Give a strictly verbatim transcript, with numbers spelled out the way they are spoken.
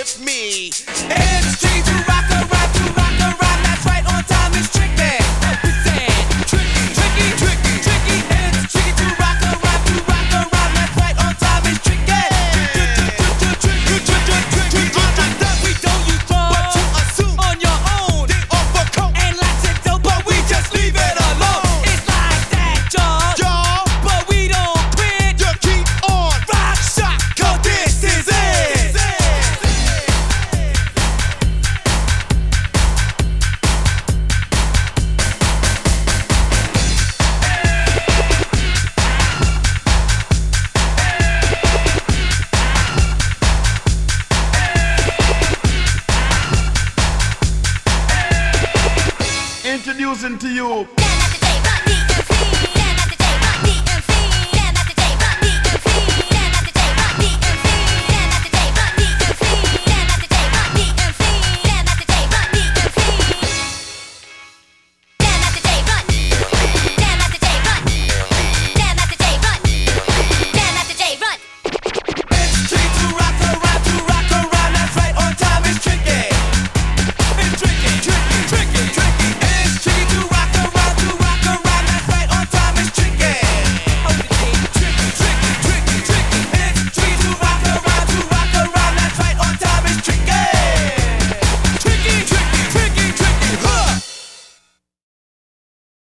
with me. It's G to rock a rap, to rock a rap. That's right, on time is tricky. We said tricky, tricky, tricky, tricky. It's tricky to rock a rap, to rock a rap. That's right, on time is tricky. We don't use drugs, but to assume on your own. They offer coke and lots of dope, but we just leave it alone. It's like that, y'all, y'all, but we don't quit. You keep on rock shock, 'cause this is it. Introducing to you